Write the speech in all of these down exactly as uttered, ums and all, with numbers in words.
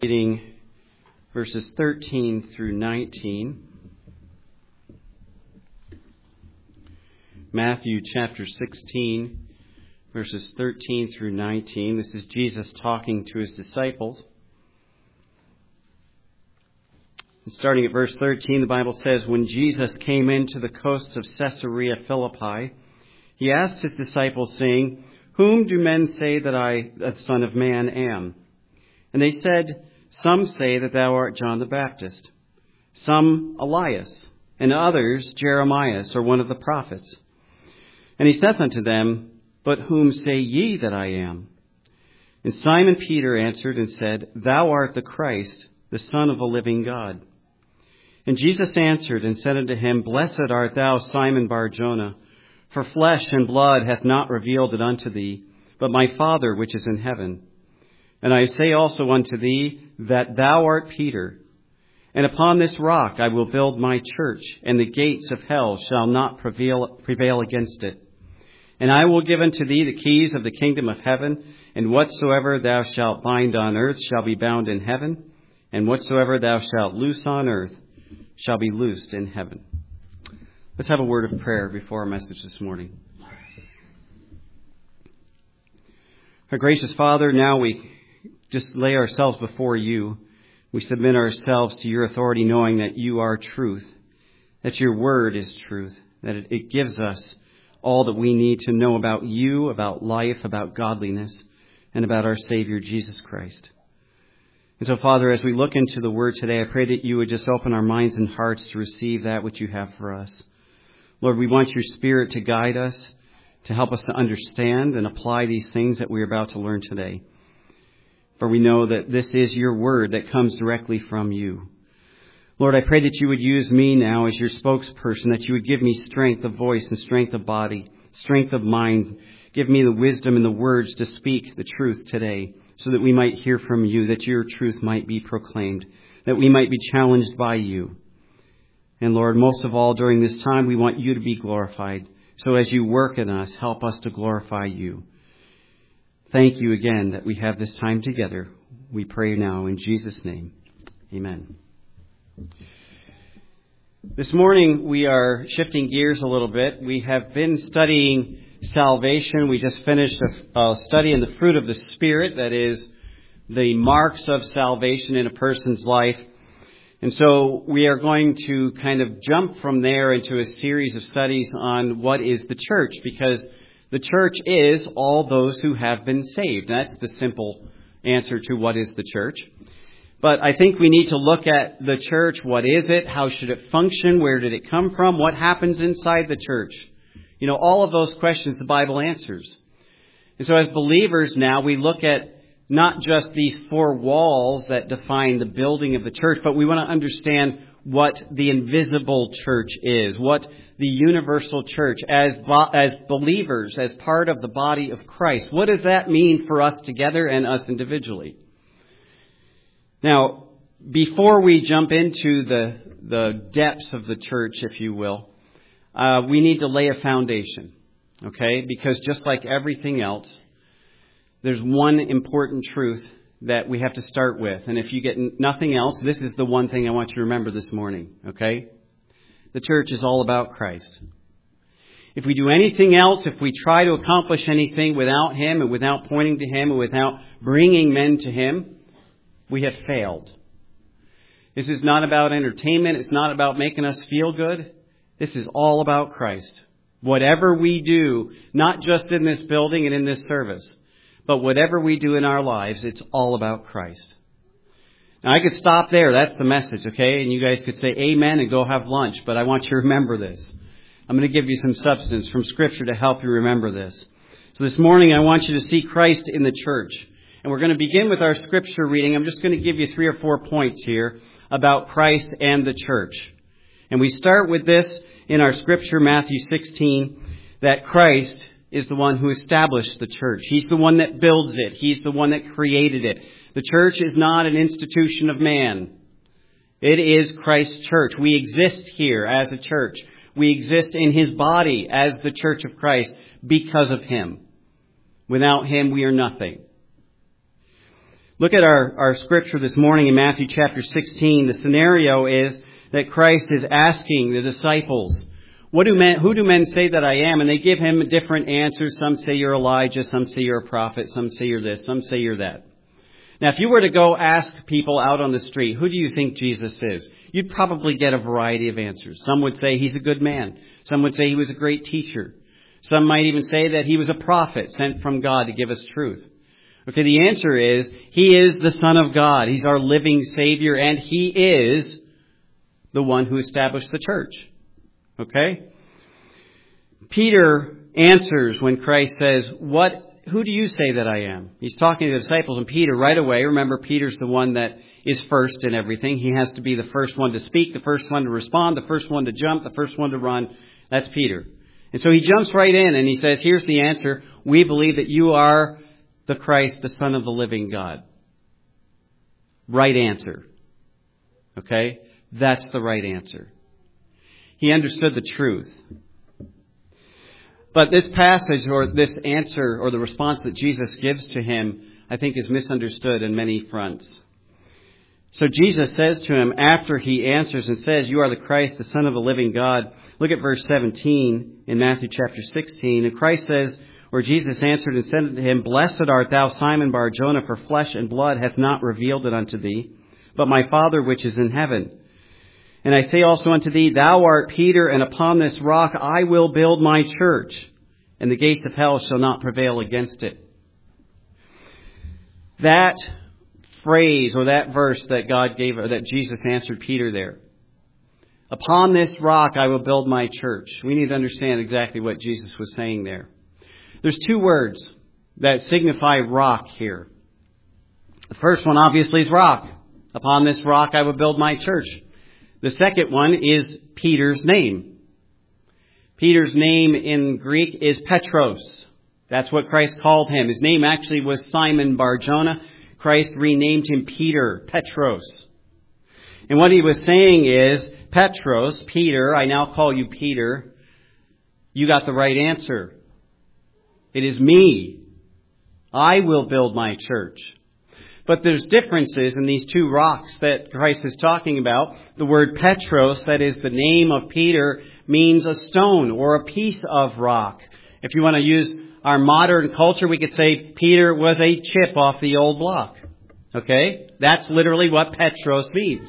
Reading verses thirteen through nineteen. Matthew chapter sixteen, verses thirteen through nineteen. This is Jesus talking to his disciples. And starting at verse thirteen, the Bible says, "When Jesus came into the coasts of Caesarea Philippi, he asked his disciples, saying, 'Whom do men say that I, the Son of Man, am?' And they said, 'Some say that thou art John the Baptist, some Elias, and others Jeremiah, or one of the prophets.' And he saith unto them, 'But whom say ye that I am?' And Simon Peter answered and said, 'Thou art the Christ, the Son of the living God.' And Jesus answered and said unto him, 'Blessed art thou, Simon Bar-Jonah, for flesh and blood hath not revealed it unto thee, but my Father which is in heaven. And I say also unto thee that thou art Peter, and upon this rock I will build my church, and the gates of hell shall not prevail, prevail against it. And I will give unto thee the keys of the kingdom of heaven, and whatsoever thou shalt bind on earth shall be bound in heaven, and whatsoever thou shalt loose on earth shall be loosed in heaven.'" Let's have a word of prayer before our message this morning. Our gracious Father, now we just lay ourselves before you. We submit ourselves to your authority, knowing that you are truth, that your word is truth, that it, it gives us all that we need to know about you, about life, about godliness, and about our Savior, Jesus Christ. And so, Father, as we look into the word today, I pray that you would just open our minds and hearts to receive that which you have for us. Lord, we want your Spirit to guide us, to help us to understand and apply these things that we're about to learn today. For we know that this is your word that comes directly from you. Lord, I pray that you would use me now as your spokesperson, that you would give me strength of voice and strength of body, strength of mind. Give me the wisdom and the words to speak the truth today, so that we might hear from you, that your truth might be proclaimed, that we might be challenged by you. And Lord, most of all, during this time, we want you to be glorified. So as you work in us, help us to glorify you. Thank you again that we have this time together. We pray now in Jesus' name. Amen. This morning we are shifting gears a little bit. We have been studying salvation. We just finished a, a study in the fruit of the Spirit, that is the marks of salvation in a person's life. And so we are going to kind of jump from there into a series of studies on what is the church, because the church is all those who have been saved. That's the simple answer to what is the church. But I think we need to look at the church. What is it? How should it function? Where did it come from? What happens inside the church? You know, all of those questions the Bible answers. And so as believers now, we look at not just these four walls that define the building of the church, but we want to understand what the invisible church is, what the universal church, as as believers, as part of the body of Christ. What does that mean for us together and us individually? Now, before we jump into the, the depths of the church, if you will, uh, we need to lay a foundation, okay? Because just like everything else, there's one important truth that we have to start with. And if you get nothing else, this is the one thing I want you to remember this morning, okay? The church is all about Christ. If we do anything else, if we try to accomplish anything without Him and without pointing to Him and without bringing men to Him, we have failed. This is not about entertainment. It's not about making us feel good. This is all about Christ. Whatever we do, not just in this building and in this service, but whatever we do in our lives, it's all about Christ. Now, I could stop there. That's the message, okay? And you guys could say amen and go have lunch. But I want you to remember this. I'm going to give you some substance from Scripture to help you remember this. So this morning, I want you to see Christ in the church. And we're going to begin with our Scripture reading. I'm just going to give you three or four points here about Christ and the church. And we start with this in our Scripture, Matthew sixteen, that Christ is the one who established the church. He's the one that builds it. He's the one that created it. The church is not an institution of man. It is Christ's church. We exist here as a church. We exist in His body as the church of Christ because of Him. Without Him, we are nothing. Look at our, our scripture this morning in Matthew chapter sixteen. The scenario is that Christ is asking the disciples, What do men, who do men say that I am? And they give him different answers. Some say you're Elijah, some say you're a prophet, some say you're this, some say you're that. Now, if you were to go ask people out on the street, who do you think Jesus is? You'd probably get a variety of answers. Some would say he's a good man. Some would say he was a great teacher. Some might even say that he was a prophet sent from God to give us truth. Okay, the answer is, he is the Son of God. He's our living Savior, and he is the one who established the church. Okay? Peter answers when Christ says, What? Who do you say that I am? He's talking to the disciples, and Peter right away, remember, Peter's the one that is first in everything. He has to be the first one to speak, the first one to respond, the first one to jump, the first one to run. That's Peter. And so he jumps right in and he says, here's the answer. We believe that you are the Christ, the Son of the living God. Right answer. Okay? That's the right answer. He understood the truth. But this passage or this answer or the response that Jesus gives to him, I think is misunderstood in many fronts. So Jesus says to him after he answers and says, you are the Christ, the Son of the living God. Look at verse seventeen in Matthew chapter sixteen. And Christ says, where Jesus answered and said to him, Blessed art thou, Simon Bar-Jonah, for flesh and blood hath not revealed it unto thee, but my Father which is in heaven. And I say also unto thee, thou art Peter, and upon this rock I will build my church, and the gates of hell shall not prevail against it. That phrase or that verse that God gave, or that Jesus answered Peter there, upon this rock I will build my church. We need to understand exactly what Jesus was saying there. There's two words that signify rock here. The first one obviously is rock. Upon this rock I will build my church. The second one is Peter's name. Peter's name in Greek is Petros. That's what Christ called him. His name actually was Simon Bar-Jonah. Christ renamed him Peter, Petros. And what he was saying is, Petros, Peter, I now call you Peter. You got the right answer. It is me. I will build my church. But there's differences in these two rocks that Christ is talking about. The word Petros, that is the name of Peter, means a stone or a piece of rock. If you want to use our modern culture, we could say Peter was a chip off the old block. Okay? That's literally what Petros means.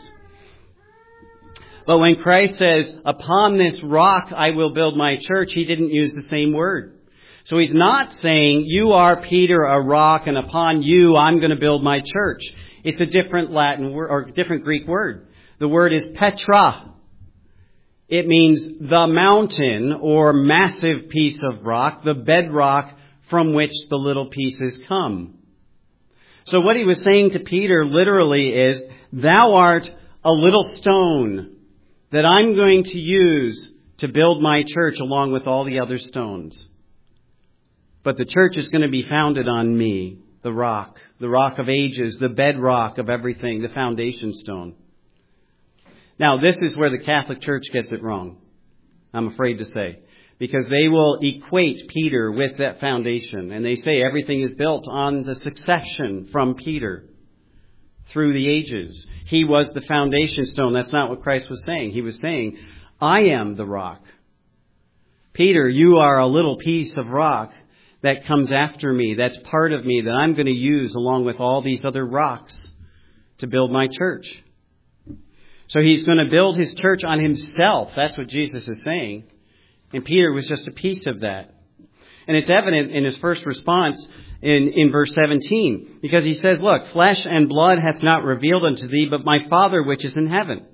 But when Christ says, upon this rock I will build my church, he didn't use the same word. So he's not saying, you are Peter, a rock, and upon you I'm going to build my church. It's a different Latin word, or different Greek word. The word is Petra. It means the mountain or massive piece of rock, the bedrock from which the little pieces come. So what he was saying to Peter literally is, thou art a little stone that I'm going to use to build my church along with all the other stones. But the church is going to be founded on me, the rock, the rock of ages, the bedrock of everything, the foundation stone. Now, this is where the Catholic Church gets it wrong, I'm afraid to say, because they will equate Peter with that foundation, and they say everything is built on the succession from Peter through the ages. He was the foundation stone. That's not what Christ was saying. He was saying, I am the rock. Peter, you are a little piece of rock that comes after me, that's part of me, that I'm going to use along with all these other rocks to build my church. So he's going to build his church on himself. That's what Jesus is saying. And Peter was just a piece of that. And it's evident in his first response in, in verse seventeen, because he says, look, flesh and blood hath not revealed unto thee, but my Father which is in heaven.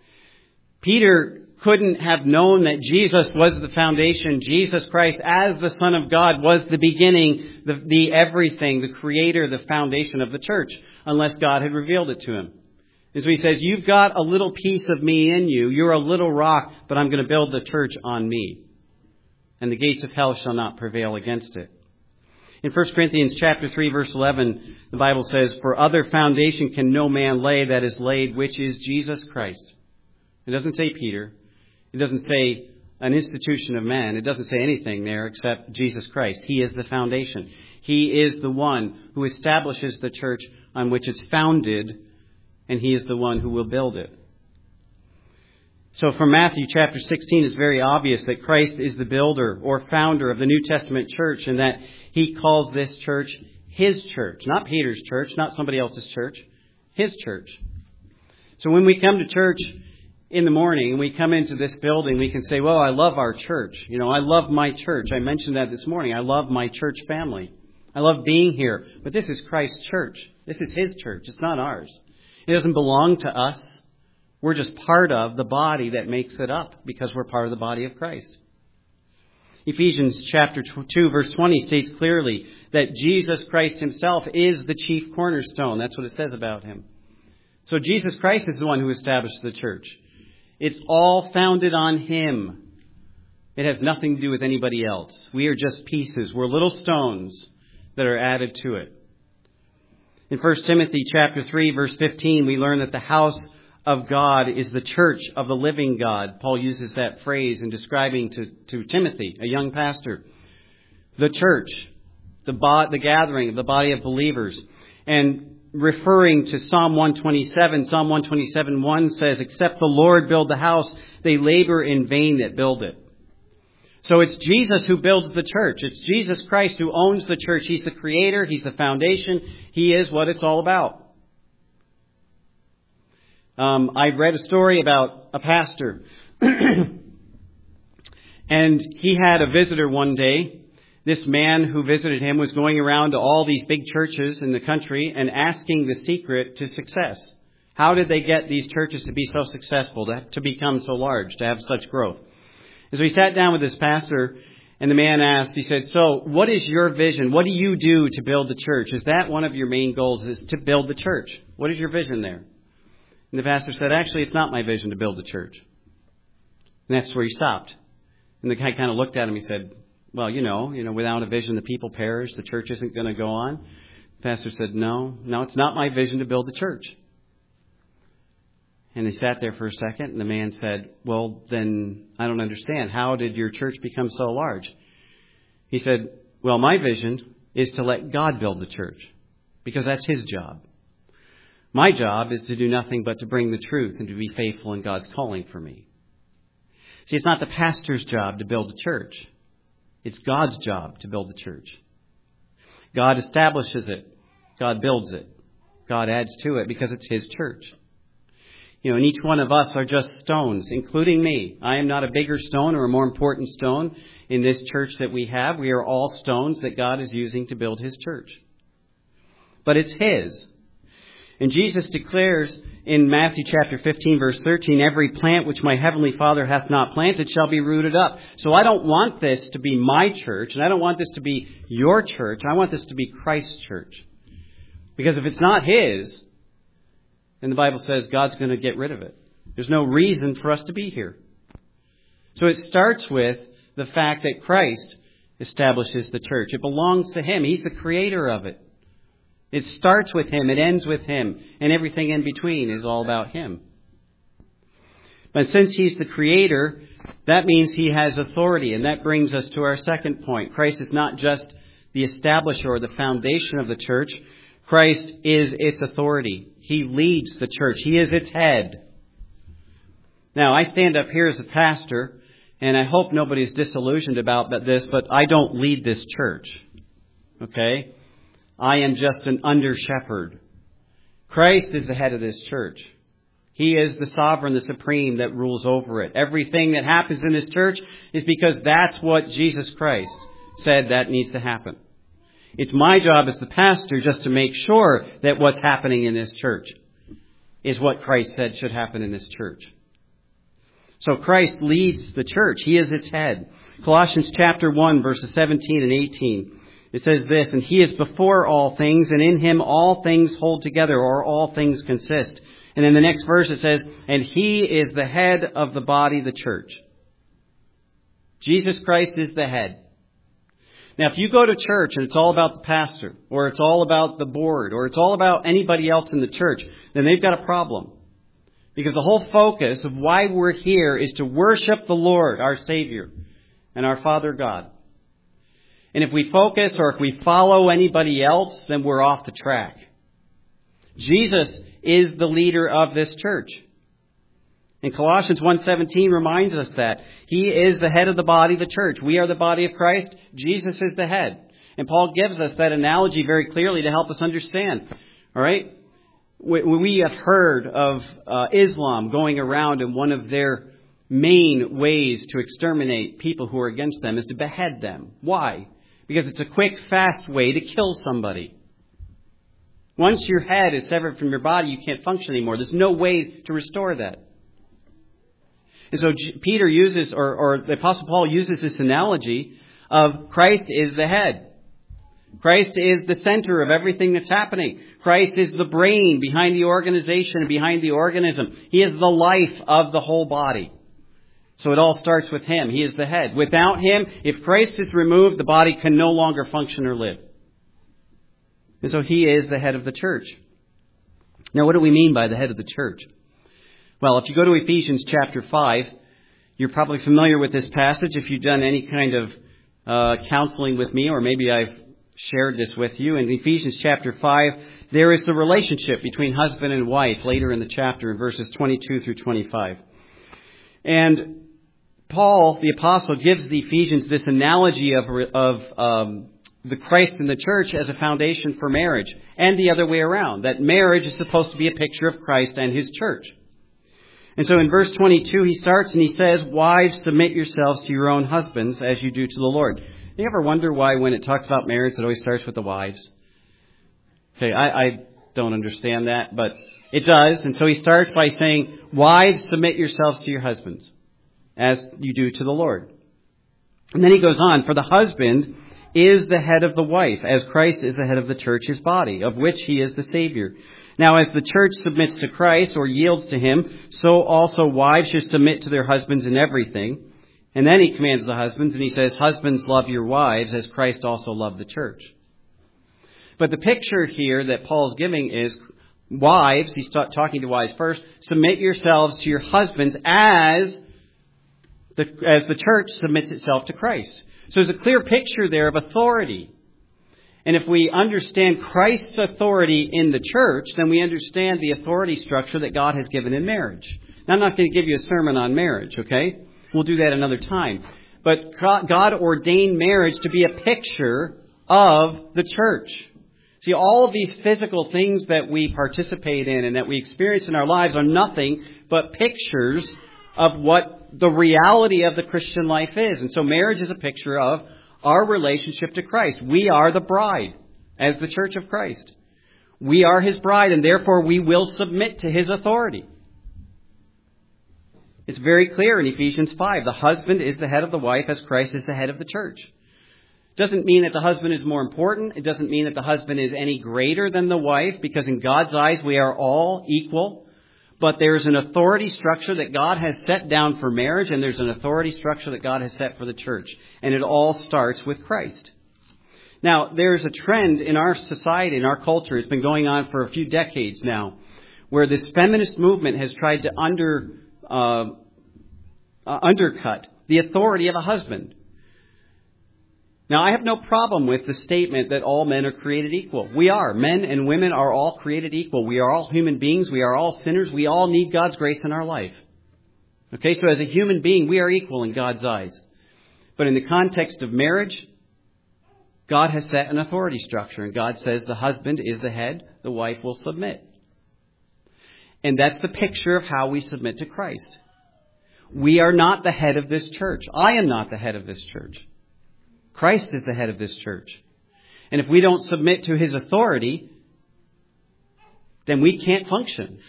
Peter couldn't have known that Jesus was the foundation. Jesus Christ, as the Son of God, was the beginning, the, the everything, the creator, the foundation of the church, unless God had revealed it to him. And so he says, you've got a little piece of me in you. You're a little rock, but I'm going to build the church on me. And the gates of hell shall not prevail against it. In First Corinthians chapter three, verse eleven, the Bible says, for other foundation can no man lay that is laid, which is Jesus Christ. It doesn't say Peter. It doesn't say an institution of man. It doesn't say anything there except Jesus Christ. He is the foundation. He is the one who establishes the church on which it's founded, and He is the one who will build it. So from Matthew chapter sixteen, it's very obvious that Christ is the builder or founder of the New Testament church, and that He calls this church His church. Not Peter's church, not somebody else's church. His church. So when we come to church in the morning and we come into this building, we can say, well, I love our church. You know, I love my church. I mentioned that this morning. I love my church family. I love being here. But this is Christ's church. This is His church. It's not ours. It doesn't belong to us. We're just part of the body that makes it up because we're part of the body of Christ. Ephesians chapter two verse twenty states clearly that Jesus Christ Himself is the chief cornerstone. That's what it says about Him. So Jesus Christ is the one who established the church. It's all founded on Him. It has nothing to do with anybody else. We are just pieces. We're little stones that are added to it. In First Timothy chapter three verse fifteen, we learn that the house of God is the church of the living God. Paul uses that phrase in describing to, to Timothy, a young pastor. The church, the, bo- the gathering of the body of believers. And referring to Psalm one twenty-seven, Psalm one twenty-seven one says, except the Lord build the house, they labor in vain that build it. So it's Jesus who builds the church. It's Jesus Christ who owns the church. He's the creator. He's the foundation. He is what it's all about. Um, I read a story about a pastor, and he had a visitor one day. This man who visited him was going around to all these big churches in the country and asking the secret to success. How did they get these churches to be so successful, to, to become so large, to have such growth? And so he sat down with this pastor, and the man asked, he said, so what is your vision? What do you do to build the church? Is that one of your main goals, is to build the church? What is your vision there? And the pastor said, actually, it's not my vision to build a church. And that's where he stopped. And the guy kind of looked at him. He said, well, you know, you know, without a vision, the people perish. The church isn't going to go on. The pastor said, no, no, it's not my vision to build a church. And they sat there for a second. And the man said, well, then I don't understand. How did your church become so large? He said, well, my vision is to let God build the church because that's His job. My job is to do nothing but to bring the truth and to be faithful in God's calling for me. See, it's not the pastor's job to build a church. It's God's job to build the church. God establishes it. God builds it. God adds to it because it's His church. You know, and each one of us are just stones, including me. I am not a bigger stone or a more important stone in this church that we have. We are all stones that God is using to build His church. But it's His. And Jesus declares in Matthew chapter fifteen, verse thirteen, every plant which my heavenly Father hath not planted shall be rooted up. So I don't want this to be my church, and I don't want this to be your church. I want this to be Christ's church. Because if it's not His, then the Bible says God's going to get rid of it. There's no reason for us to be here. So it starts with the fact that Christ establishes the church. It belongs to Him. He's the creator of it. It starts with Him, it ends with Him, and everything in between is all about Him. But since He's the creator, that means He has authority, and that brings us to our second point. Christ is not just the establisher or the foundation of the church. Christ is its authority. He leads the church. He is its head. Now, I stand up here as a pastor, and I hope nobody's disillusioned about this, but I don't lead this church. Okay? I am just an under-shepherd. Christ is the head of this church. He is the sovereign, the supreme that rules over it. Everything that happens in this church is because that's what Jesus Christ said that needs to happen. It's my job as the pastor just to make sure that what's happening in this church is what Christ said should happen in this church. So Christ leads the church. He is its head. Colossians chapter one, verses seventeen and eighteen. It says this, and He is before all things, and in Him all things hold together, or all things consist. And in the next verse it says, and He is the head of the body, the church. Jesus Christ is the head. Now, if you go to church and it's all about the pastor, or it's all about the board, or it's all about anybody else in the church, then they've got a problem. Because the whole focus of why we're here is to worship the Lord, our Savior, and our Father God. And if we focus or if we follow anybody else, then we're off the track. Jesus is the leader of this church. And Colossians one seventeen reminds us that He is the head of the body, the church. We are the body of Christ. Jesus is the head. And Paul gives us that analogy very clearly to help us understand. All right? We have heard of uh, Islam going around, and one of their main ways to exterminate people who are against them is to behead them. Why? Because it's a quick, fast way to kill somebody. Once your head is severed from your body, you can't function anymore. There's no way to restore that. And so Peter uses, or, or the Apostle Paul uses this analogy of Christ is the head. Christ is the center of everything that's happening. Christ is the brain behind the organization and behind the organism. He is the life of the whole body. So it all starts with Him. He is the head. Without Him, if Christ is removed, the body can no longer function or live. And so He is the head of the church. Now, what do we mean by the head of the church? Well, if you go to Ephesians chapter five, you're probably familiar with this passage if you've done any kind of uh, counseling with me, or maybe I've shared this with you. In Ephesians chapter five, there is the relationship between husband and wife later in the chapter in verses twenty-two through twenty-five. And Paul, the apostle, gives the Ephesians this analogy of, of um, the Christ in the church as a foundation for marriage, and the other way around, that marriage is supposed to be a picture of Christ and His church. And so in verse twenty-two, he starts and he says, "Wives, submit yourselves to your own husbands as you do to the Lord." You ever wonder why when it talks about marriage, it always starts with the wives? Okay, I, I don't understand that, but it does. And so he starts by saying, "Wives, submit yourselves to your husbands as you do to the Lord." And then he goes on, "For the husband is the head of the wife, as Christ is the head of the church, His body, of which He is the Savior. Now, as the church submits to Christ, or yields to Him, so also wives should submit to their husbands in everything." And then he commands the husbands, and he says, "Husbands, love your wives, as Christ also loved the church." But the picture here that Paul's giving is, wives, he's ta- talking to wives first, submit yourselves to your husbands as the, as the church submits itself to Christ. So there's a clear picture there of authority. And if we understand Christ's authority in the church, then we understand the authority structure that God has given in marriage. Now, I'm not going to give you a sermon on marriage, okay? We'll do that another time. But God ordained marriage to be a picture of the church. See, all of these physical things that we participate in and that we experience in our lives are nothing but pictures of what the reality of the Christian life is. And so marriage is a picture of our relationship to Christ. We are the bride as the church of Christ. We are His bride, and therefore we will submit to His authority. It's very clear in Ephesians five. The husband is the head of the wife as Christ is the head of the church. It doesn't mean that the husband is more important. It doesn't mean that the husband is any greater than the wife, because in God's eyes we are all equal. But there's an authority structure that God has set down for marriage, and there's an authority structure that God has set for the church. And it all starts with Christ. Now, there's a trend in our society, in our culture, it's been going on for a few decades now, where this feminist movement has tried to under uh, uh, undercut the authority of a husband. Now, I have no problem with the statement that all men are created equal. We are. Men and women are all created equal. We are all human beings. We are all sinners. We all need God's grace in our life. Okay, so as a human being, we are equal in God's eyes. But in the context of marriage, God has set an authority structure. And God says the husband is the head, the wife will submit. And that's the picture of how we submit to Christ. We are not the head of this church. I am not the head of this church. Christ is the head of this church. And if we don't submit to His authority, then we can't function.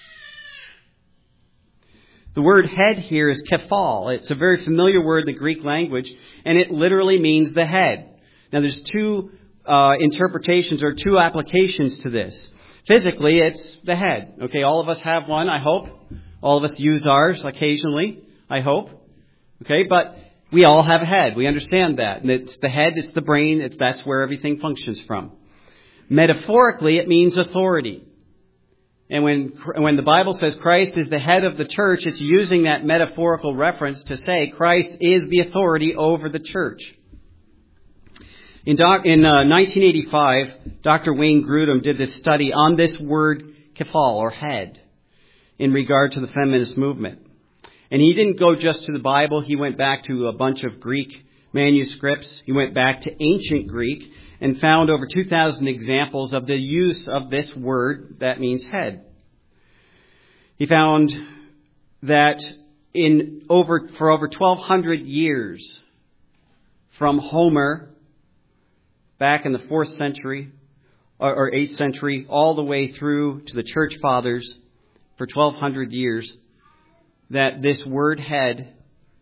The word head here is kephal. It's a very familiar word in the Greek language, and it literally means the head. Now, there's two uh, interpretations or two applications to this. Physically, it's the head. Okay, all of us have one, I hope. All of us use ours occasionally, I hope. Okay, but we all have a head. We understand that. And it's the head, it's the brain, it's that's where everything functions from. Metaphorically, it means authority. And when when the Bible says Christ is the head of the church, it's using that metaphorical reference to say Christ is the authority over the church. In, doc, in uh, nineteen eighty-five, Doctor Wayne Grudem did this study on this word kephal, or head, in regard to the feminist movement. And he didn't go just to the Bible. He went back to a bunch of Greek manuscripts. He went back to ancient Greek and found over two thousand examples of the use of this word that means head. He found that in over for over twelve hundred years, from Homer back in the fourth century or, or eighth century, all the way through to the church fathers, for twelve hundred years, that this word head,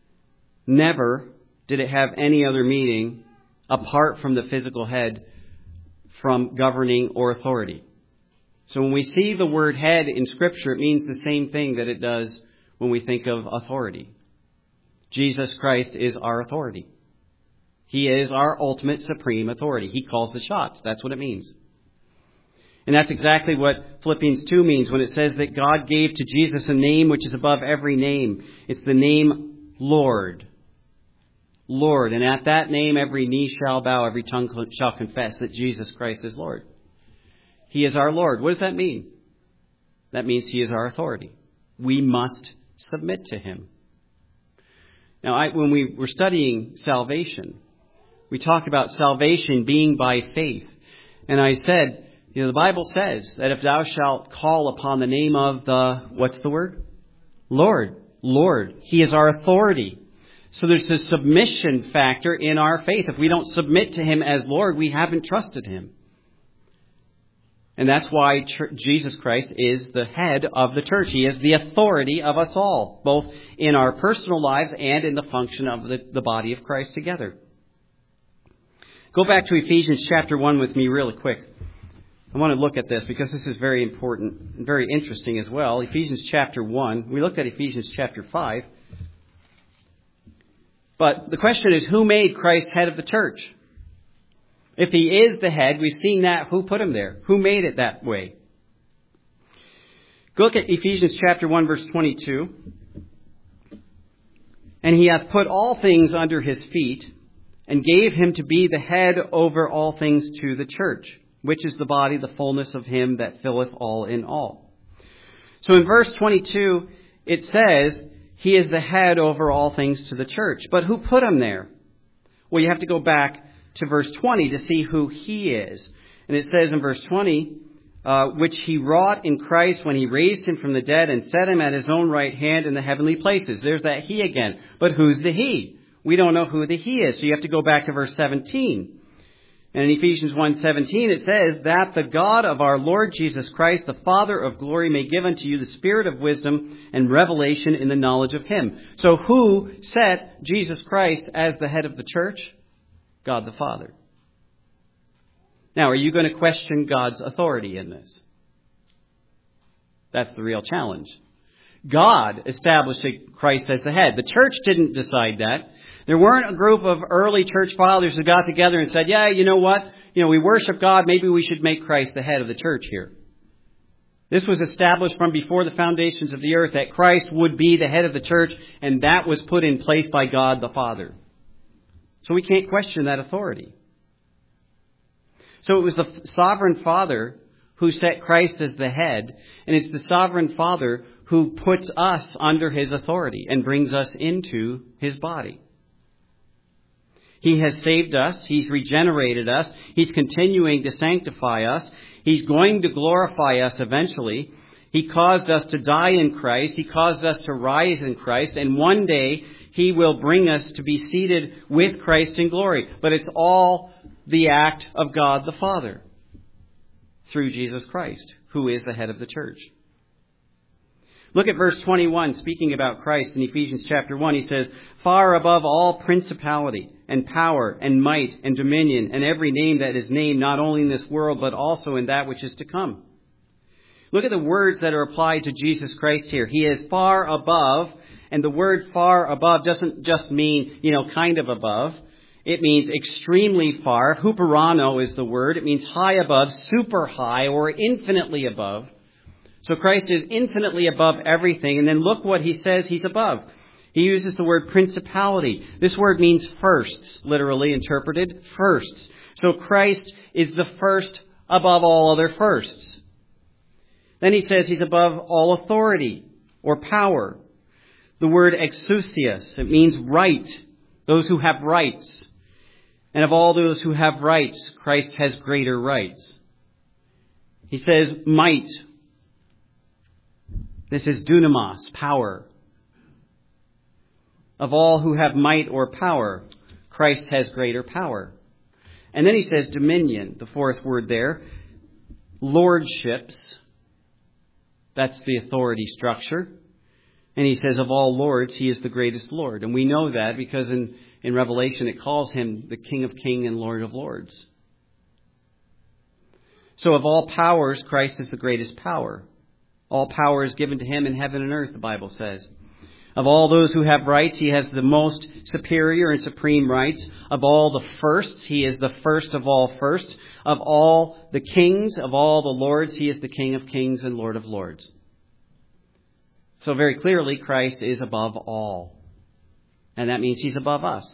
never did it have any other meaning apart from the physical head from governing or authority. So when we see the word head in Scripture, it means the same thing that it does when we think of authority. Jesus Christ is our authority. He is our ultimate supreme authority. He calls the shots. That's what it means. And that's exactly what Philippians two means when it says that God gave to Jesus a name which is above every name. It's the name Lord. Lord. And at that name every knee shall bow, every tongue shall confess that Jesus Christ is Lord. He is our Lord. What does that mean? That means He is our authority. We must submit to Him. Now, I, when we were studying salvation, we talked about salvation being by faith. And I said, you know, the Bible says that if thou shalt call upon the name of the, what's the word? Lord. Lord. He is our authority. So there's a submission factor in our faith. If we don't submit to Him as Lord, we haven't trusted Him. And that's why Jesus Christ is the head of the church. He is the authority of us all, both in our personal lives and in the function of the, the body of Christ together. Go back to Ephesians chapter one with me really quick. I want to look at this because this is very important and very interesting as well. Ephesians chapter one. We looked at Ephesians chapter five. But the question is, who made Christ head of the church? If He is the head, we've seen that. Who put Him there? Who made it that way? Look at Ephesians chapter one, verse twenty-two. And He hath put all things under His feet, and gave Him to be the head over all things to the church, which is the body, the fullness of Him that filleth all in all. So in verse twenty-two, it says, He is the head over all things to the church. But who put Him there? Well, you have to go back to verse twenty to see who He is. And it says in verse twenty, uh, which He wrought in Christ when He raised Him from the dead and set Him at His own right hand in the heavenly places. There's that He again. But who's the He? We don't know who the He is. So you have to go back to verse seventeen. And in Ephesians one seventeen it says, that the God of our Lord Jesus Christ, the Father of glory, may give unto you the spirit of wisdom and revelation in the knowledge of Him. So who set Jesus Christ as the head of the church? God the Father. Now, are you going to question God's authority in this? That's the real challenge. God established Christ as the head. The church didn't decide that. There weren't a group of early church fathers who got together and said, yeah, you know what? You know, we worship God. Maybe we should make Christ the head of the church here. This was established from before the foundations of the earth, that Christ would be the head of the church, and that was put in place by God the Father. So we can't question that authority. So it was the sovereign Father who set Christ as the head, and it's the sovereign Father who puts us under His authority and brings us into His body. He has saved us. He's regenerated us. He's continuing to sanctify us. He's going to glorify us eventually. He caused us to die in Christ. He caused us to rise in Christ. And one day He will bring us to be seated with Christ in glory. But it's all the act of God the Father through Jesus Christ, who is the head of the church. Look at verse twenty-one, speaking about Christ in Ephesians chapter one. He says, far above all principality and power and might and dominion and every name that is named, not only in this world, but also in that which is to come. Look at the words that are applied to Jesus Christ here. He is far above, and the word far above doesn't just mean, you know, kind of above. It means extremely far. Huperano is the word. It means high above, super high, or infinitely above. So Christ is infinitely above everything. And then look what He says He's above. He uses the word principality. This word means firsts, literally interpreted, firsts. So Christ is the first above all other firsts. Then he says he's above all authority or power. The word exousias, it means right, those who have rights. And of all those who have rights, Christ has greater rights. He says might. This is dunamis, power. Of all who have might or power, Christ has greater power. And then he says dominion, the fourth word there. Lordships. That's the authority structure. And he says of all lords, he is the greatest Lord. And we know that because in, in Revelation it calls him the King of Kings and Lord of Lords. So of all powers, Christ is the greatest power. All power is given to him in heaven and earth, the Bible says. Of all those who have rights, he has the most superior and supreme rights. Of all the firsts, he is the first of all firsts. Of all the kings, of all the lords, he is the King of Kings and Lord of Lords. So very clearly, Christ is above all. And that means he's above us.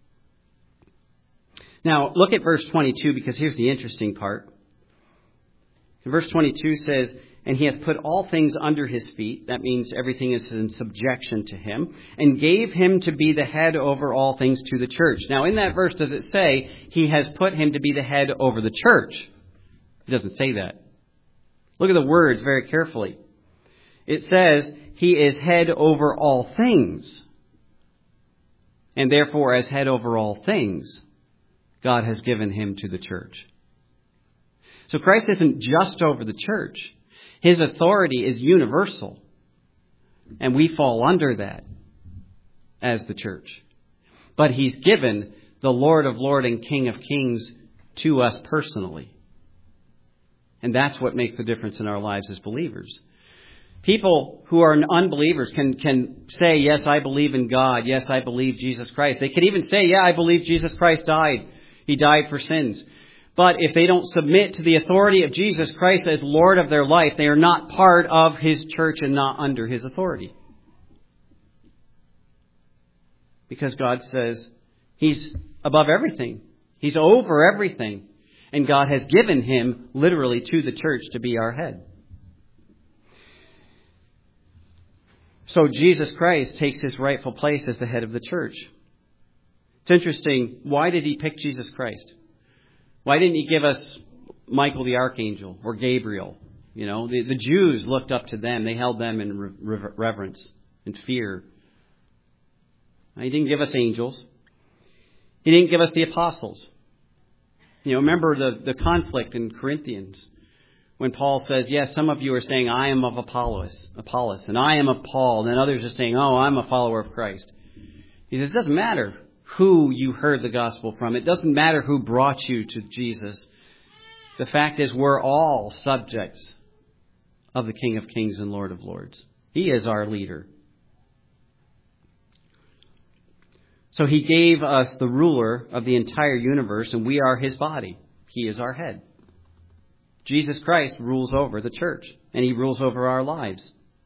Now, look at verse twenty-two, because here's the interesting part. Verse twenty-two says, and he hath put all things under his feet. That means everything is in subjection to him. And gave him to be the head over all things to the church. Now, in that verse, does it say he has put him to be the head over the church? It doesn't say that. Look at the words very carefully. It says he is head over all things. And therefore, as head over all things, God has given him to the church. So Christ isn't just over the church. His authority is universal. And we fall under that as the church. But he's given the Lord of Lords and King of Kings to us personally. And that's what makes the difference in our lives as believers. People who are unbelievers can, can say, yes, I believe in God. Yes, I believe Jesus Christ. They can even say, yeah, I believe Jesus Christ died. He died for sins. But if they don't submit to the authority of Jesus Christ as Lord of their life, they are not part of his church and not under his authority. Because God says he's above everything. He's over everything. And God has given him literally to the church to be our head. So Jesus Christ takes his rightful place as the head of the church. It's interesting. Why did he pick Jesus Christ? Why didn't he give us Michael the Archangel or Gabriel? You know, the, the Jews looked up to them. They held them in re- reverence and fear. He didn't give us angels. He didn't give us the apostles. You know, remember the, the conflict in Corinthians when Paul says, yes, some of you are saying, I am of Apollos, Apollos, and I am of Paul. And then others are saying, oh, I'm a follower of Christ. He says, it doesn't matter who you heard the gospel from. It doesn't matter who brought you to Jesus. The fact is we're all subjects of the King of Kings and Lord of Lords. He is our leader. So he gave us the ruler of the entire universe, and we are his body. He is our head. Jesus Christ rules over the church, and he rules over our lives.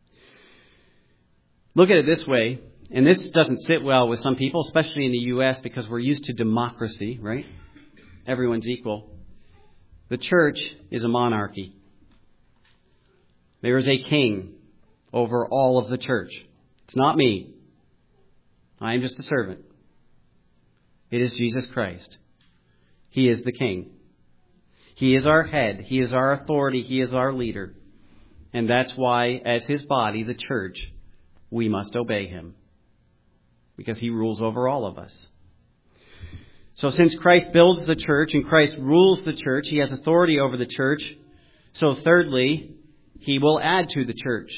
Look at it this way. And this doesn't sit well with some people, especially in the U S, because we're used to democracy, right? Everyone's equal. The church is a monarchy. There is a king over all of the church. It's not me. I am just a servant. It is Jesus Christ. He is the king. He is our head. He is our authority. He is our leader. And that's why, as his body, the church, we must obey him. Because he rules over all of us. So since Christ builds the church and Christ rules the church, he has authority over the church. So thirdly, he will add to the church.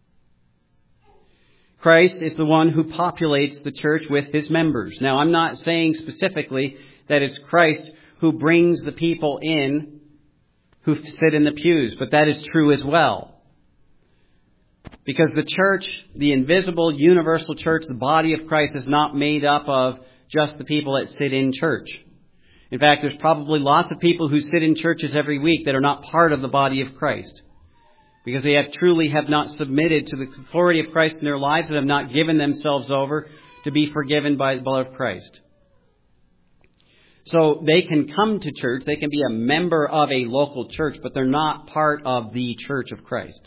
Christ is the one who populates the church with his members. Now, I'm not saying specifically that it's Christ who brings the people in who sit in the pews, but that is true as well. Because the church, the invisible, universal church, the body of Christ is not made up of just the people that sit in church. In fact, there's probably lots of people who sit in churches every week that are not part of the body of Christ. Because they have truly have not submitted to the authority of Christ in their lives and have not given themselves over to be forgiven by the blood of Christ. So they can come to church, they can be a member of a local church, but they're not part of the church of Christ.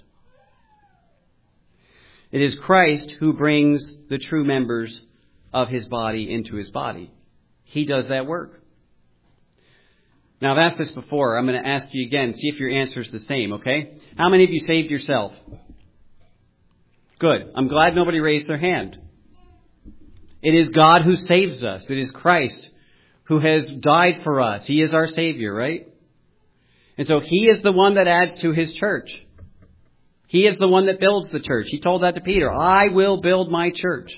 It is Christ who brings the true members of his body into his body. He does that work. Now, I've asked this before. I'm going to ask you again. See if your answer is the same, okay? How many of you saved yourself? Good. I'm glad nobody raised their hand. It is God who saves us. It is Christ who has died for us. He is our Savior, right? And so he is the one that adds to his church. He is the one that builds the church. He told that to Peter. I will build my church.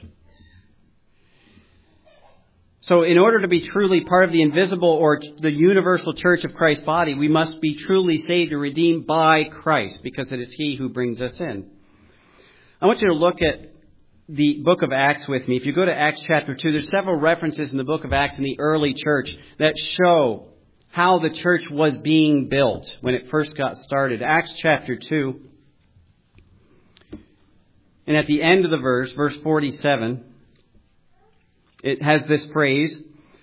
So in order to be truly part of the invisible or the universal church of Christ's body, we must be truly saved and redeemed by Christ, because it is he who brings us in. I want you to look at the book of Acts with me. If you go to Acts chapter two, there's several references in the book of Acts in the early church that show how the church was being built when it first got started. Acts chapter two. And at the end of the verse, verse forty-seven, it has this phrase.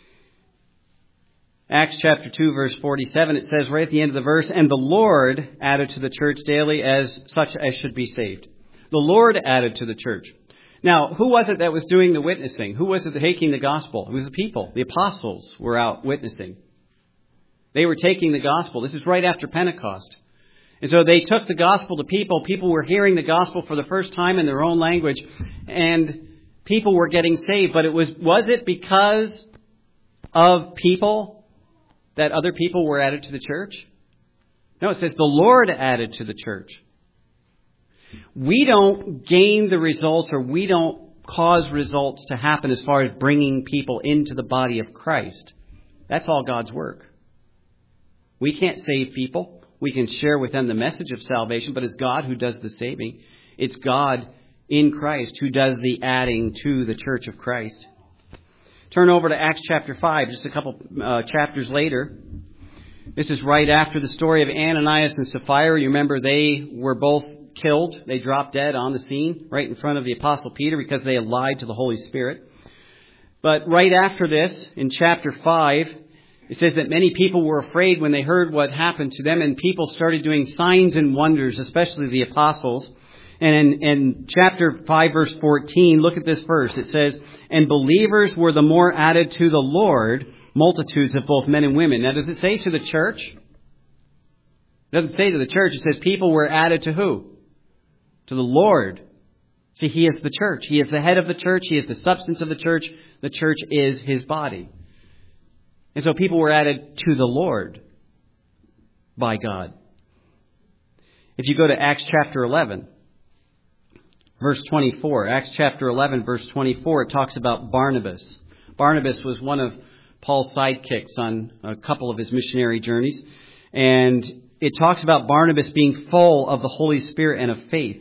Acts chapter two, verse forty-seven, it says right at the end of the verse, and the Lord added to the church daily as such as should be saved. The Lord added to the church. Now, who was it that was doing the witnessing? Who was it taking the gospel? It was the people. The apostles were out witnessing. They were taking the gospel. This is right after Pentecost. And so they took the gospel to people. People were hearing the gospel for the first time in their own language. And people were getting saved. But it was, was it because of people that other people were added to the church? No, it says the Lord added to the church. We don't gain the results, or we don't cause results to happen as far as bringing people into the body of Christ. That's all God's work. We can't save people. We can share with them the message of salvation, but it's God who does the saving. It's God in Christ who does the adding to the church of Christ. Turn over to Acts chapter five, just a couple uh, chapters later. This is right after the story of Ananias and Sapphira. You remember they were both killed. They dropped dead on the scene right in front of the Apostle Peter because they had lied to the Holy Spirit. But right after this, in chapter five, it says that many people were afraid when they heard what happened to them, and people started doing signs and wonders, especially the apostles. And in, in chapter five, verse fourteen, look at this verse. It says, and believers were the more added to the Lord, multitudes of both men and women. Now, does it say to the church? It doesn't say to the church. It says people were added to who? To the Lord. See, he is the church. He is the head of the church. He is the substance of the church. The church is his body. And so people were added to the Lord by God. If you go to Acts chapter eleven, verse twenty-four, Acts chapter eleven, verse twenty-four, it talks about Barnabas. Barnabas was one of Paul's sidekicks on a couple of his missionary journeys. And it talks about Barnabas being full of the Holy Spirit and of faith.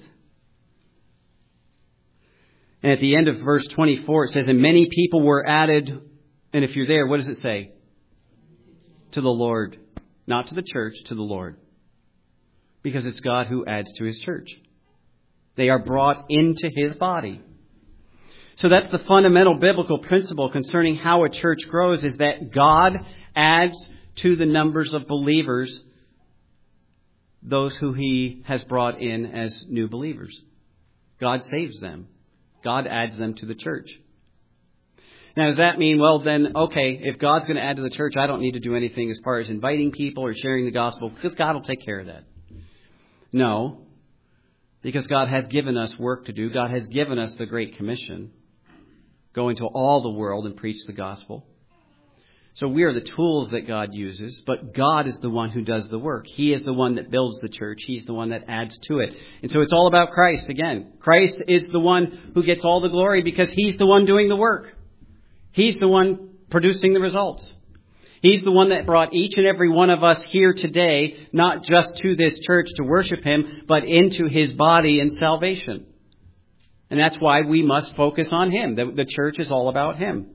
And at the end of verse twenty-four, it says, and many people were added. And if you're there, what does it say? To the Lord. Not to the church, to the Lord. Because it's God who adds to his church. They are brought into his body. So that's the fundamental biblical principle concerning how a church grows, is that God adds to the numbers of believers those who he has brought in as new believers. God saves them. God adds them to the church. Now, does that mean, well, then, okay, if God's going to add to the church, I don't need to do anything as far as inviting people or sharing the gospel, because God will take care of that? No, because God has given us work to do. God has given us the Great Commission. Go into all the world and preach the gospel. So we are the tools that God uses, but God is the one who does the work. He is the one that builds the church. He's the one that adds to it. And so it's all about Christ again. Christ is the one who gets all the glory because he's the one doing the work. He's the one producing the results. He's the one that brought each and every one of us here today, not just to this church to worship him, but into his body and salvation. And that's why we must focus on him. The, the church is all about him.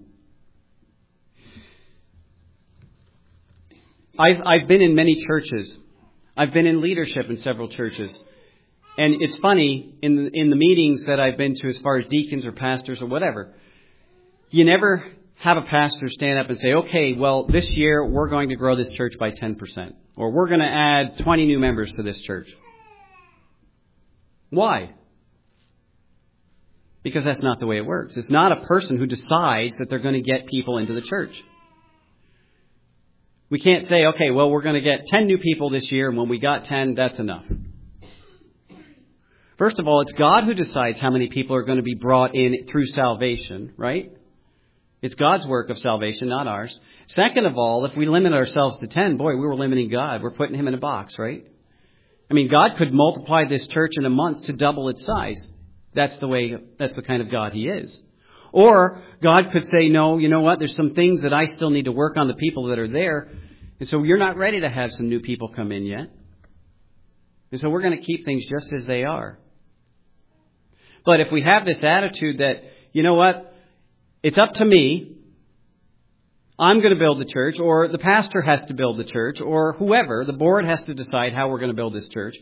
I've, I've been in many churches. I've been in leadership in several churches. And it's funny, in the, in the meetings that I've been to as far as deacons or pastors or whatever, you never have a pastor stand up and say, okay, well, this year we're going to grow this church by ten percent. Or we're going to add twenty new members to this church. Why? Because that's not the way it works. It's not a person who decides that they're going to get people into the church. We can't say, okay, well, we're going to get ten new people this year, and when we got ten, that's enough. First of all, it's God who decides how many people are going to be brought in through salvation, right? It's God's work of salvation, not ours. Second of all, if we limit ourselves to ten, boy, we were limiting God. We're putting him in a box, right? I mean, God could multiply this church in a month to double its size. That's the way, that's the kind of God he is. Or God could say, no, you know what? There's some things that I still need to work on the people that are there. And so you're not ready to have some new people come in yet. And so we're going to keep things just as they are. But if we have this attitude that, you know what? It's up to me. I'm going to build the church, or the pastor has to build the church, or whoever, the board has to decide how we're going to build this church.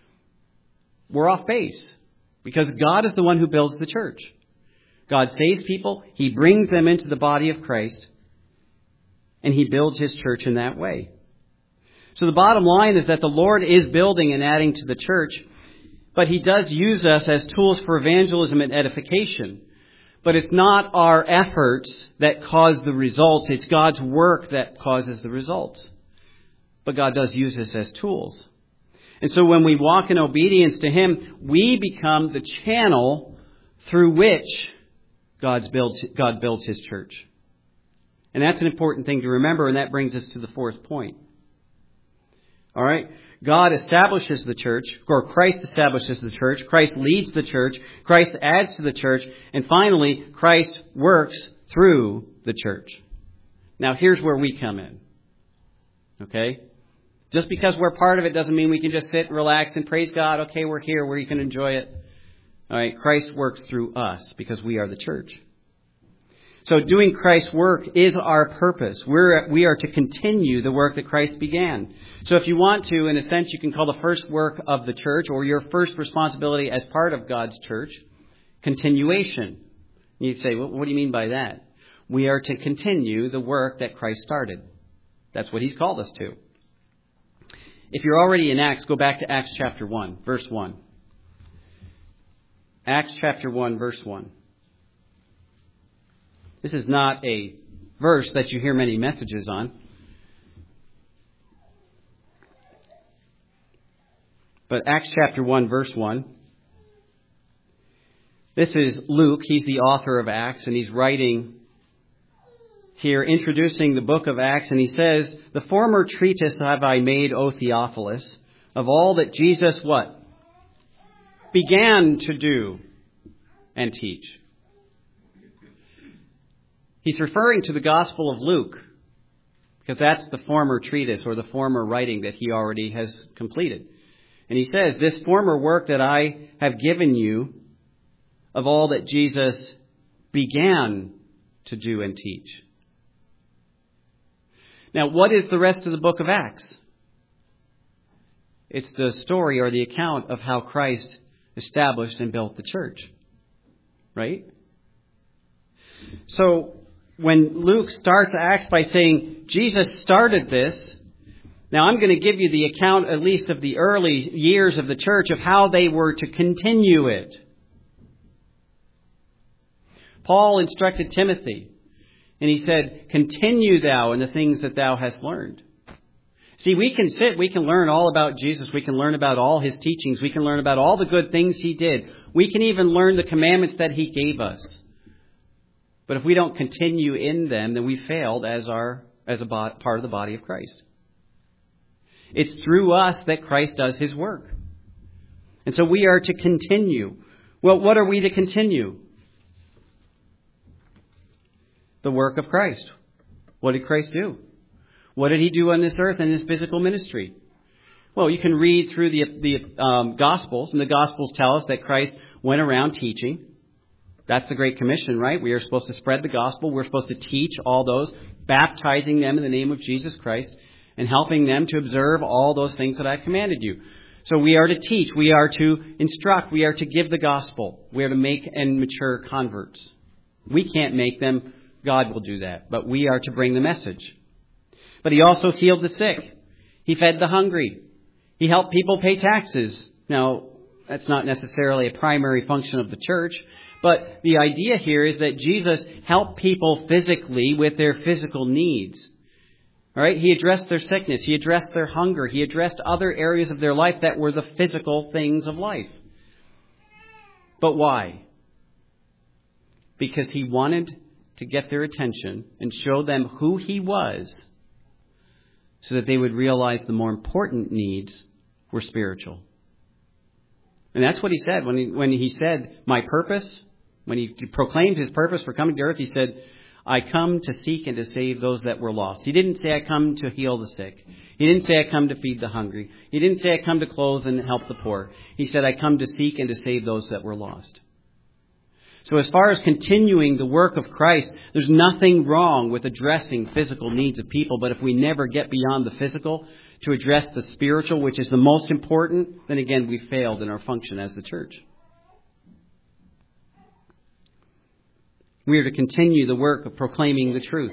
We're off base because God is the one who builds the church. God saves people. He brings them into the body of Christ, and he builds his church in that way. So the bottom line is that the Lord is building and adding to the church, but he does use us as tools for evangelism and edification. But it's not our efforts that cause the results. It's God's work that causes the results. But God does use us as tools. And so when we walk in obedience to him, we become the channel through which God's builds, God builds his church. And that's an important thing to remember, and that brings us to the fourth point. All right? God establishes the church, or Christ establishes the church. Christ leads the church. Christ adds to the church. And finally, Christ works through the church. Now, here's where we come in. Okay? Just because we're part of it doesn't mean we can just sit and relax and praise God. Okay, we're here where you can enjoy it. All right? Christ works through us because we are the church. So doing Christ's work is our purpose. We're, we are to continue the work that Christ began. So if you want to, in a sense, you can call the first work of the church, or your first responsibility as part of God's church, continuation. You'd say, well, what do you mean by that? We are to continue the work that Christ started. That's what he's called us to. If you're already in Acts, go back to Acts chapter one, verse one. Acts chapter one, verse one. This is not a verse that you hear many messages on. But Acts chapter one, verse one. This is Luke. He's the author of Acts, and he's writing here, introducing the book of Acts. And he says, the former treatise have I made, O Theophilus, of all that Jesus, what? Began to do and teach. He's referring to the Gospel of Luke, because that's the former treatise or the former writing that he already has completed. And he says, this former work that I have given you of all that Jesus began to do and teach. Now, what is the rest of the book of Acts? It's the story or the account of how Christ established and built the church. Right? So, when Luke starts Acts by saying, Jesus started this, now I'm going to give you the account, at least of the early years of the church, of how they were to continue it. Paul instructed Timothy, and he said, continue thou in the things that thou hast learned. See, we can sit, we can learn all about Jesus, we can learn about all his teachings, we can learn about all the good things he did. We can even learn the commandments that he gave us. But if we don't continue in them, then we failed as our as a part of the body of Christ. It's through us that Christ does his work. And so we are to continue. Well, what are we to continue? The work of Christ. What did Christ do? What did he do on this earth in his physical ministry? Well, you can read through the, the um, Gospels, and the Gospels tell us that Christ went around teaching. That's the Great Commission, right? We are supposed to spread the gospel. We're supposed to teach all those, baptizing them in the name of Jesus Christ and helping them to observe all those things that I've commanded you. So we are to teach. We are to instruct. We are to give the gospel. We are to make and mature converts. We can't make them God will do that. But we are to bring the message. But he also healed the sick. He fed the hungry. He helped people pay taxes. Now, that's not necessarily a primary function of the church. But the idea here is that Jesus helped people physically with their physical needs. All right? He addressed their sickness. He addressed their hunger. He addressed other areas of their life that were the physical things of life. But why? Because he wanted to get their attention and show them who he was so that they would realize the more important needs were spiritual. And that's what he said when he, when he said, my purpose, when he proclaimed his purpose for coming to earth, he said, I come to seek and to save those that were lost. He didn't say I come to heal the sick. He didn't say I come to feed the hungry. He didn't say I come to clothe and help the poor. He said I come to seek and to save those that were lost. So as far as continuing the work of Christ, there's nothing wrong with addressing physical needs of people. But if we never get beyond the physical to address the spiritual, which is the most important, then again, we failed in our function as the church. We are to continue the work of proclaiming the truth.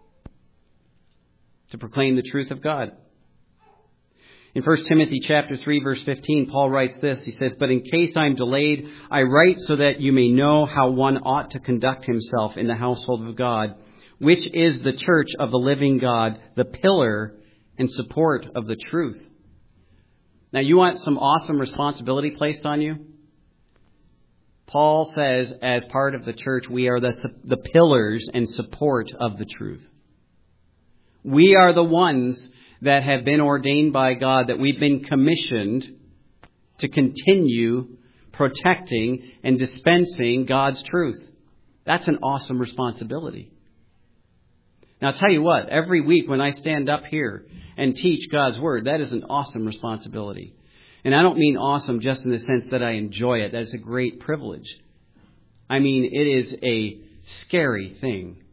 To proclaim the truth of God. In First Timothy chapter three, verse fifteen, Paul writes this. He says, but in case I am delayed, I write so that you may know how one ought to conduct himself in the household of God, which is the church of the living God, the pillar and support of the truth. Now, you want some awesome responsibility placed on you? Paul says, as part of the church, we are the, the pillars and support of the truth. We are the ones that have been ordained by God, that we've been commissioned to continue protecting and dispensing God's truth. That's an awesome responsibility. Now, I'll tell you what, every week when I stand up here and teach God's Word, that is an awesome responsibility. And I don't mean awesome just in the sense that I enjoy it. That's a great privilege. I mean, it is a scary thing.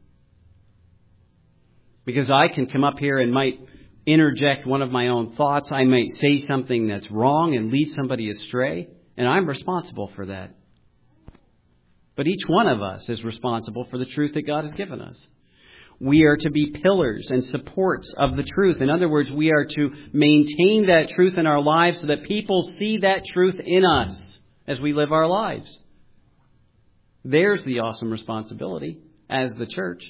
Because I can come up here and might interject one of my own thoughts. I might say something that's wrong and lead somebody astray. And I'm responsible for that. But each one of us is responsible for the truth that God has given us. We are to be pillars and supports of the truth. In other words, we are to maintain that truth in our lives so that people see that truth in us as we live our lives. There's the awesome responsibility as the church.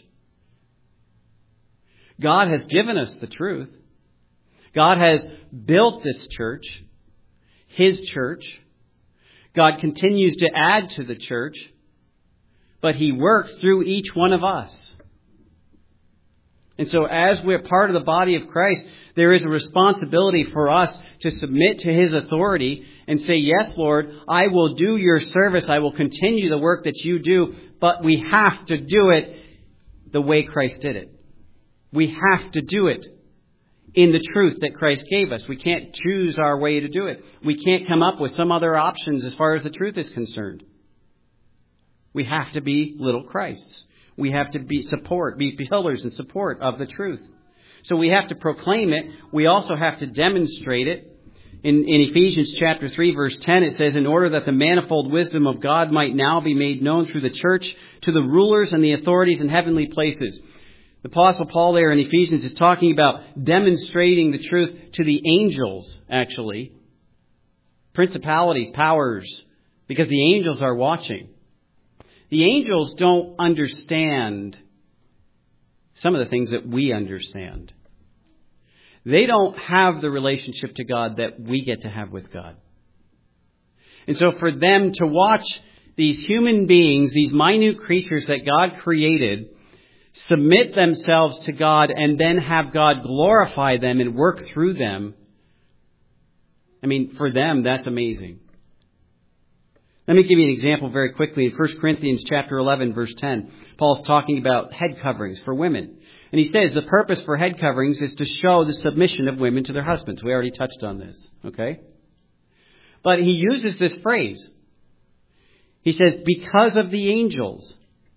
God has given us the truth. God has built this church, His church. God continues to add to the church, but He works through each one of us. And so as we're part of the body of Christ, there is a responsibility for us to submit to His authority and say, yes, Lord, I will do your service. I will continue the work that you do, but we have to do it the way Christ did it. We have to do it in the truth that Christ gave us. We can't choose our way to do it. We can't come up with some other options as far as the truth is concerned. We have to be little Christs. We have to be support, be pillars and support of the truth. So we have to proclaim it. We also have to demonstrate it. In, in Ephesians chapter three, verse ten, it says, in order that the manifold wisdom of God might now be made known through the church to the rulers and the authorities in heavenly places. The Apostle Paul there in Ephesians is talking about demonstrating the truth to the angels, actually. Principalities, powers, because the angels are watching. The angels don't understand some of the things that we understand. They don't have the relationship to God that we get to have with God. And so for them to watch these human beings, these minute creatures that God created, submit themselves to God and then have God glorify them and work through them, I mean, for them, that's amazing. Let me give you an example very quickly. In First Corinthians chapter eleven, verse ten, Paul's talking about head coverings for women. And he says the purpose for head coverings is to show the submission of women to their husbands. We already touched on this, okay? But he uses this phrase. He says, because of the angels.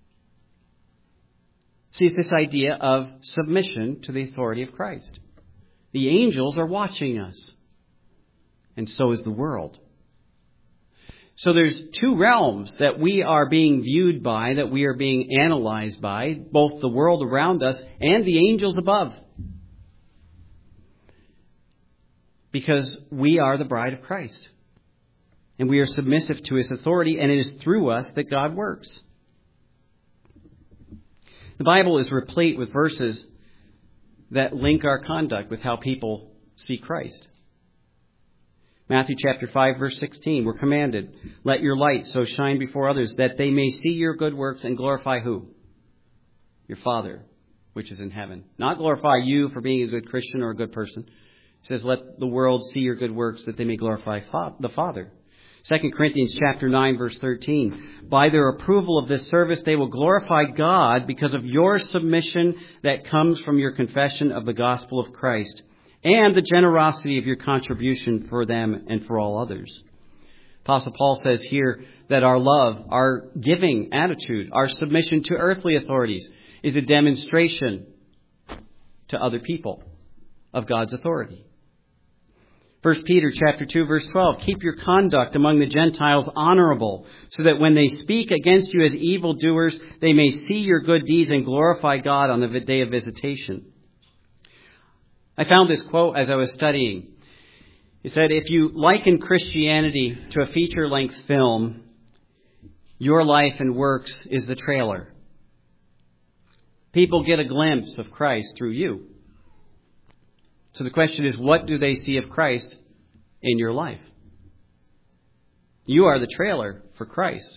See, it's this idea of submission to the authority of Christ. The angels are watching us. And so is the world. So there's two realms that we are being viewed by, that we are being analyzed by, both the world around us and the angels above. Because we are the bride of Christ. And we are submissive to His authority, and it is through us that God works. The Bible is replete with verses that link our conduct with how people see Christ. Matthew chapter five, verse sixteen, we're commanded, let your light so shine before others that they may see your good works and glorify who? Your Father, which is in heaven. Not glorify you for being a good Christian or a good person. It says, let the world see your good works that they may glorify the Father. Second Corinthians chapter nine, verse thirteen, by their approval of this service, they will glorify God because of your submission that comes from your confession of the gospel of Christ, and the generosity of your contribution for them and for all others. Apostle Paul says here that our love, our giving attitude, our submission to earthly authorities is a demonstration to other people of God's authority. First Peter chapter two, verse twelve, keep your conduct among the Gentiles honorable, so that when they speak against you as evildoers, they may see your good deeds and glorify God on the day of visitation. I found this quote as I was studying. It said, if you liken Christianity to a feature-length film, your life and works is the trailer. People get a glimpse of Christ through you. So the question is, what do they see of Christ in your life? You are the trailer for Christ.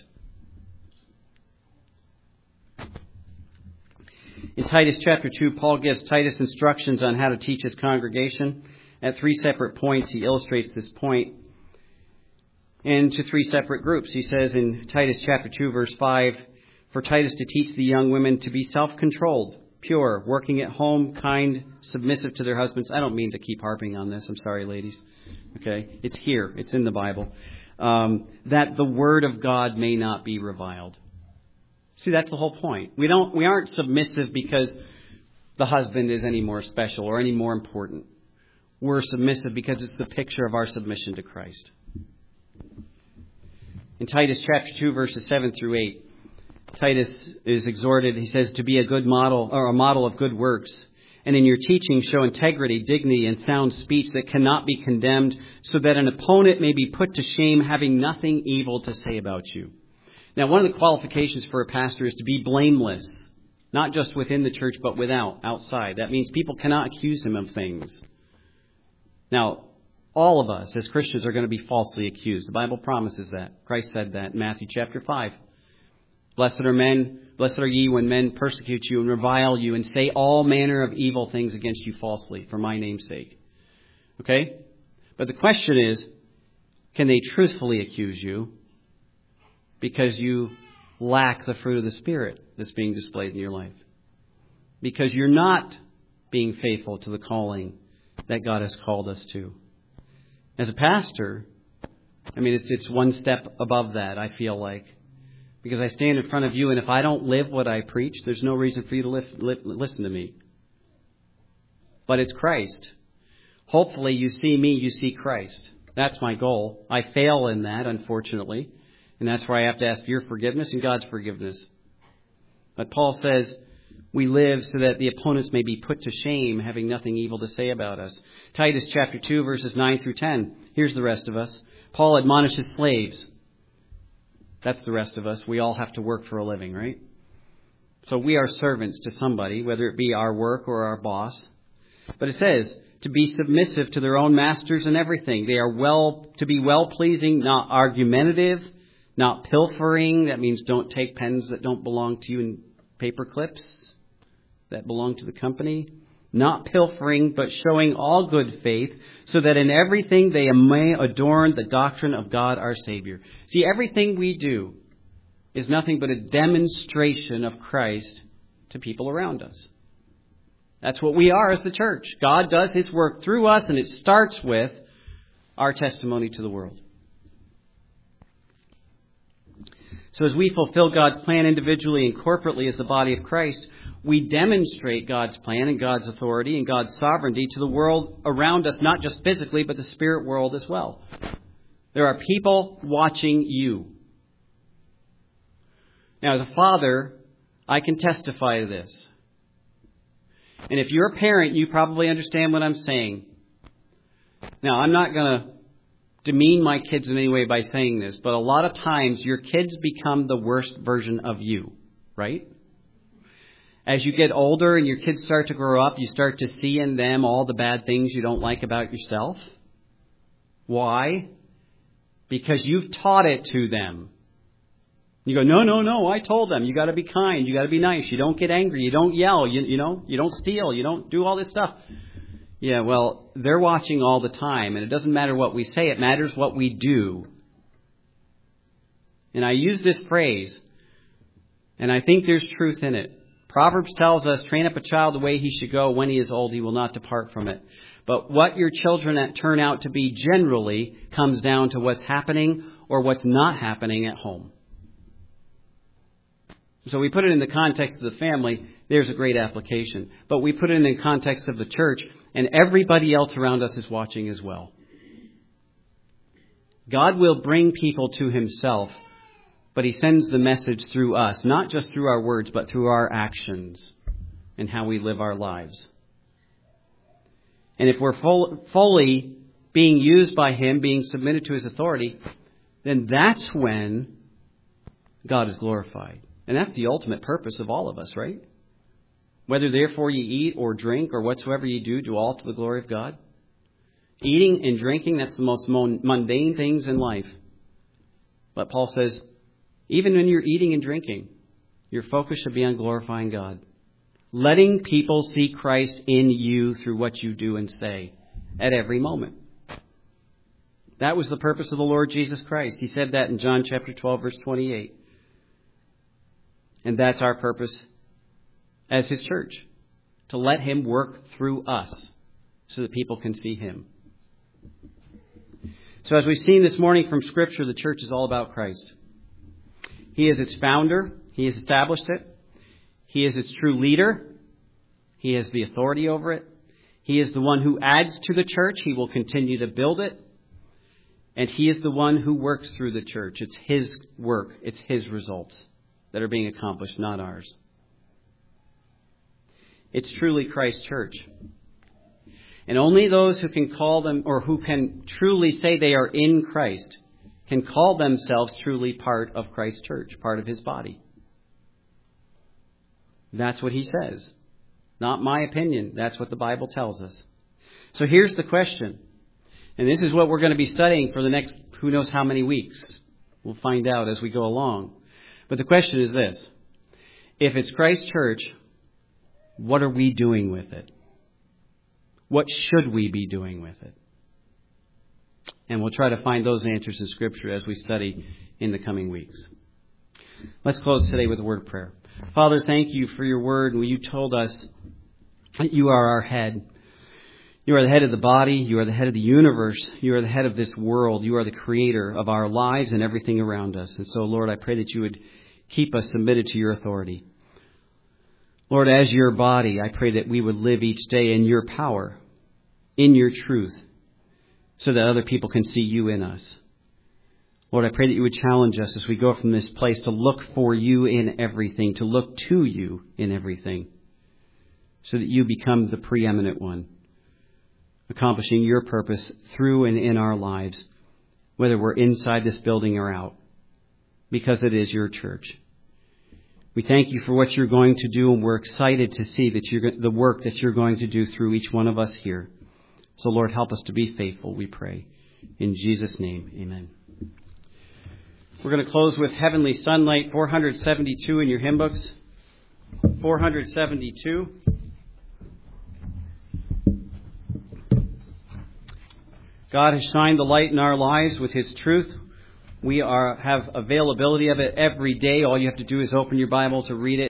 In Titus chapter two, Paul gives Titus instructions on how to teach his congregation. At three separate points, he illustrates this point into three separate groups. He says in Titus chapter two, verse five, for Titus to teach the young women to be self-controlled, pure, working at home, kind, submissive to their husbands. I don't mean to keep harping on this. I'm sorry, ladies. Okay, it's here. It's in the Bible. Um, that the word of God may not be reviled. See, that's the whole point. We don't, we aren't submissive because the husband is any more special or any more important. We're submissive because it's the picture of our submission to Christ. In Titus chapter two, verses seven through eight, Titus is exhorted, he says, to be a good model or a model of good works. And in your teaching, show integrity, dignity, and sound speech that cannot be condemned, so that an opponent may be put to shame, having nothing evil to say about you. Now, one of the qualifications for a pastor is to be blameless, not just within the church, but without, outside. That means people cannot accuse him of things. Now, all of us as Christians are going to be falsely accused. The Bible promises that. Christ said that in Matthew chapter five. Blessed are men, blessed are ye when men persecute you and revile you and say all manner of evil things against you falsely for my name's sake. Okay? But the question is, can they truthfully accuse you because you lack the fruit of the Spirit that's being displayed in your life? Because you're not being faithful to the calling that God has called us to. As a pastor, I mean, it's it's one step above that, I feel like. Because I stand in front of you, and if I don't live what I preach, there's no reason for you to lift, li- listen to me. But it's Christ. Hopefully you see me, you see Christ. That's my goal. I fail in that, unfortunately. And that's where I have to ask your forgiveness and God's forgiveness. But Paul says we live so that the opponents may be put to shame, having nothing evil to say about us. Titus chapter two, verses nine through ten. Here's the rest of us. Paul admonishes slaves. That's the rest of us. We all have to work for a living, right? So we are servants to somebody, whether it be our work or our boss. But it says to be submissive to their own masters in everything. They are well to be well-pleasing, not argumentative, not pilfering. That means don't take pens that don't belong to you and paper clips that belong to the company. Not pilfering, but showing all good faith, so that in everything they may adorn the doctrine of God our Savior. See, everything we do is nothing but a demonstration of Christ to people around us. That's what we are as the church. God does His work through us, and it starts with our testimony to the world. So as we fulfill God's plan individually and corporately as the body of Christ, we demonstrate God's plan and God's authority and God's sovereignty to the world around us, not just physically, but the spirit world as well. There are people watching you. Now, as a father, I can testify to this. And if you're a parent, you probably understand what I'm saying. Now, I'm not going to demean my kids in any way by saying this, but a lot of times your kids become the worst version of you, right? As you get older and your kids start to grow up, you start to see in them all the bad things you don't like about yourself. Why? Because you've taught it to them. You go, no, no, no, I told them. You got to be kind. You got to be nice. You don't get angry. You don't yell. You, you know, you don't steal. You don't do all this stuff. Yeah, well, they're watching all the time, and it doesn't matter what we say. It matters what we do. And I use this phrase, and I think there's truth in it. Proverbs tells us, train up a child the way he should go. When he is old, he will not depart from it. But what your children turn out to be generally comes down to what's happening or what's not happening at home. So we put it in the context of the family, there's a great application. But we put it in the context of the church, and everybody else around us is watching as well. God will bring people to himself, but he sends the message through us, not just through our words, but through our actions and how we live our lives. And if we're full, fully being used by him, being submitted to his authority, then that's when God is glorified. And that's the ultimate purpose of all of us, right? Whether therefore you eat or drink or whatsoever you do, do all to the glory of God. Eating and drinking, that's the most mundane things in life. But Paul says, even when you're eating and drinking, your focus should be on glorifying God. Letting people see Christ in you through what you do and say at every moment. That was the purpose of the Lord Jesus Christ. He said that in John chapter twelve, verse twenty-eight. And that's our purpose as his church. To let him work through us so that people can see him. So as we've seen this morning from Scripture, the church is all about Christ. He is its founder. He has established it. He is its true leader. He has the authority over it. He is the one who adds to the church. He will continue to build it. And he is the one who works through the church. It's his work. It's his results that are being accomplished, not ours. It's truly Christ's church. And only those who can call them, or who can truly say they are in Christ, can call themselves truly part of Christ's church, part of his body. That's what he says. Not my opinion. That's what the Bible tells us. So here's the question. And this is what we're going to be studying for the next who knows how many weeks. We'll find out as we go along. But the question is this. If it's Christ's church, what are we doing with it? What should we be doing with it? And we'll try to find those answers in Scripture as we study in the coming weeks. Let's close today with a word of prayer. Father, thank you for your word. And you told us that you are our head. You are the head of the body. You are the head of the universe. You are the head of this world. You are the creator of our lives and everything around us. And so, Lord, I pray that you would keep us submitted to your authority. Lord, as your body, I pray that we would live each day in your power, in your truth, so that other people can see you in us. Lord, I pray that you would challenge us as we go from this place to look for you in everything, to look to you in everything, so that you become the preeminent one, accomplishing your purpose through and in our lives, whether we're inside this building or out, because it is your church. We thank you for what you're going to do, and we're excited to see that you're the work that you're going to do through each one of us here. So, Lord, help us to be faithful, we pray. In Jesus' name, amen. We're going to close with Heavenly Sunlight, four seventy-two in your hymn books. four seventy-two. God has shined the light in our lives with his truth. We are have availability of it every day. All you have to do is open your Bible to read it.